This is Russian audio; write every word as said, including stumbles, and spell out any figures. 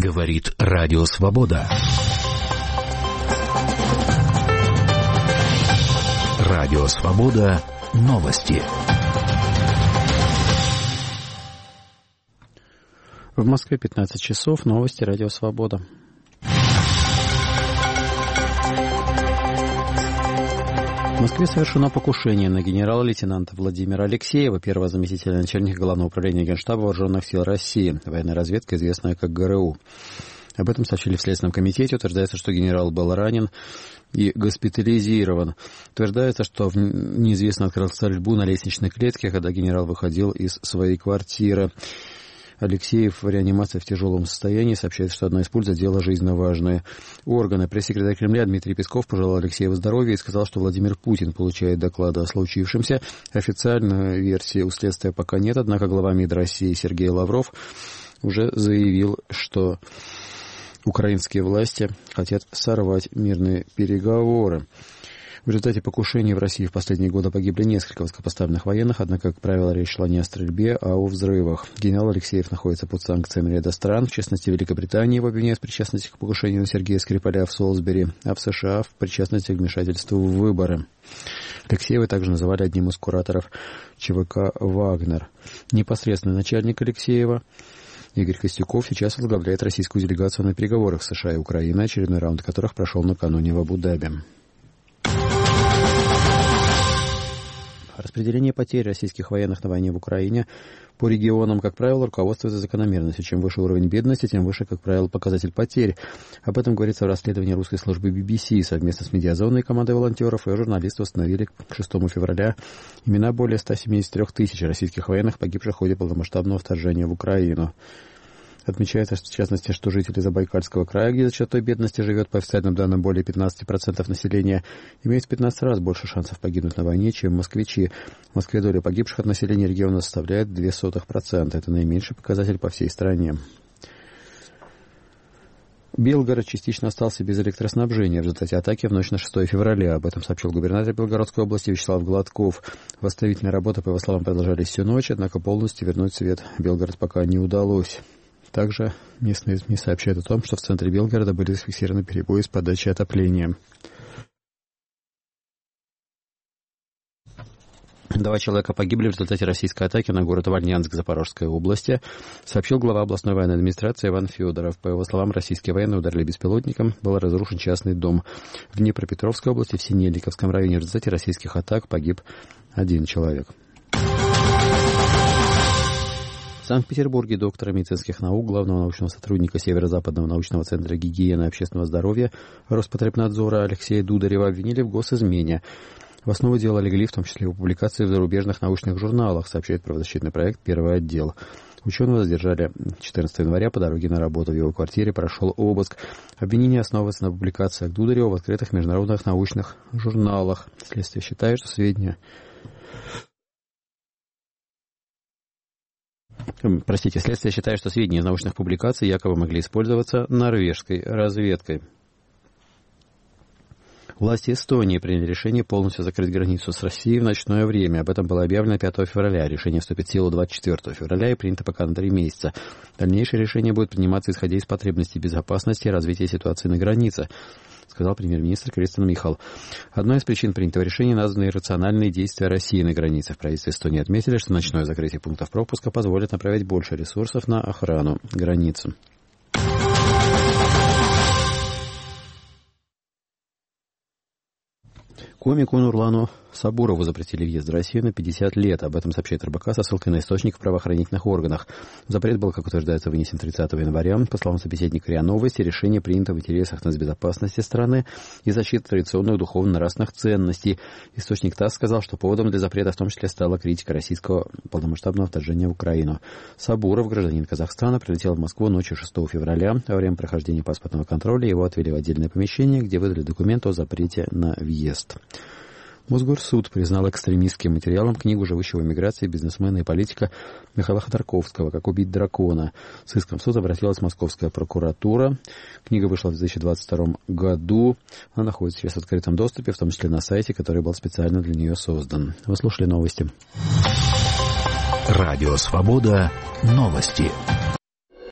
Говорит Радио Свобода. Радио Свобода. Новости. В Москве пятнадцать часов. Новости Радио Свобода. В Москве совершено покушение на генерала-лейтенанта Владимира Алексеева, первого заместителя начальника Главного управления Генштаба Вооруженных сил России, военная разведка, известная как ГРУ. Об этом сообщили в Следственном комитете. Утверждается, что генерал был ранен и госпитализирован. Утверждается, что неизвестно открыл стрельбу на лестничной клетке, когда генерал выходил из своей квартиры. Алексеев в реанимации в тяжелом состоянии. Сообщает, что одна из пуль задела жизненно важные органы. Пресс-секретарь Кремля Дмитрий Песков пожелал Алексееву здоровья и сказал, что Владимир Путин получает доклады о случившемся. Официальной версии у следствия пока нет, однако глава МИД России Сергей Лавров уже заявил, что украинские власти хотят сорвать мирные переговоры. В результате покушений в России в последние годы погибли несколько высокопоставленных военных, однако, как правило, речь шла не о стрельбе, а о взрывах. Генерал Алексеев находится под санкциями ряда стран, в частности, Великобритании его обвиняют в причастности к покушению на Сергея Скрипаля в Солсбери, а в США в причастности к вмешательству в выборы. Алексеева также называли одним из кураторов ЧВК «Вагнер». Непосредственный начальник Алексеева Игорь Костюков сейчас возглавляет российскую делегацию на переговорах с США и Украиной, очередной раунд которых прошел накануне в Абу-Даби. Распределение потерь российских военных на войне в Украине по регионам, как правило, руководствуется закономерностью. Чем выше уровень бедности, тем выше, как правило, показатель потерь. Об этом говорится в расследовании русской службы би би си. Совместно с медиазонной командой волонтеров и журналисты установили к шестому февраля имена более ста семидесяти трёх тысяч российских военных, погибших в ходе полномасштабного вторжения в Украину. Отмечается, что, в частности, что жители Забайкальского края, где за чертой бедности живет, по официальным данным, более пятнадцати процентов населения, имеют в пятнадцать раз больше шансов погибнуть на войне, чем москвичи. В Москве доля погибших от населения региона составляет ноль целых две десятых процента. Это наименьший показатель по всей стране. Белгород частично остался без электроснабжения в результате атаки в ночь на шестое февраля. Об этом сообщил губернатор Белгородской области Вячеслав Гладков. Восстановительные работы, по его словам, продолжались всю ночь, однако полностью вернуть свет в Белгород пока не удалось. Также местные СМИ сообщают о том, что в центре Белгорода были зафиксированы перебои с подачей отопления. Два человека погибли в результате российской атаки на город Вольнянск Запорожской области, сообщил глава областной военной администрации Иван Федоров. По его словам, российские военные ударили беспилотником, был разрушен частный дом. В Днепропетровской области, в Синельниковском районе, в результате российских атак погиб один человек. В Санкт-Петербурге доктора медицинских наук, главного научного сотрудника Северо-Западного научного центра гигиены и общественного здоровья Роспотребнадзора Алексея Дударева обвинили в госизмене. В основу дела легли, в том числе его публикации в зарубежных научных журналах, сообщает правозащитный проект «Первый отдел». Ученого задержали четырнадцатого января по дороге на работу. В его квартире прошел обыск. Обвинение основывается на публикациях Дударева в открытых международных научных журналах. Следствие считает, что сведения... Простите, следствие считает, что сведения из научных публикаций якобы могли использоваться норвежской разведкой. Власти Эстонии приняли решение полностью закрыть границу с Россией в ночное время. Об этом было объявлено пятого февраля. Решение вступит в силу двадцать четвёртого февраля и принято пока на три месяца. Дальнейшее решение будет приниматься исходя из потребностей безопасности и развития ситуации на границе, сказал премьер-министр Кристен Михал. Одной из причин принятого решения названы иррациональные действия России на границе. В правительстве Эстонии отметили, что ночное закрытие пунктов пропуска позволит направить больше ресурсов на охрану границы. Комику Нурлану Сабурову запретили въезд в Россию на пятьдесят лет. Об этом сообщает РБК со ссылкой на источник в правоохранительных органах. Запрет был, как утверждается, вынесен тридцатого января. По словам собеседника РИА Новости, решение принято в интересах нацбезопасности страны и защиты традиционных духовно-нравственных ценностей. Источник ТАСС сказал, что поводом для запрета в том числе стала критика российского полномасштабного вторжения в Украину. Сабуров, гражданин Казахстана, прилетел в Москву ночью шестого февраля. Во время прохождения паспортного контроля его отвели в отдельное помещение, где выдали документ о запрете на въезд. Мосгорсуд признал экстремистским материалом книгу живущего в эмиграции бизнесмена и политика Михаила Ходорковского «Как убить дракона». С иском в суд обратилась Московская прокуратура. Книга вышла в две тысячи двадцать втором году. Она находится сейчас в открытом доступе, в том числе на сайте, который был специально для нее создан. Вы слушали новости. Радио Свобода. Новости.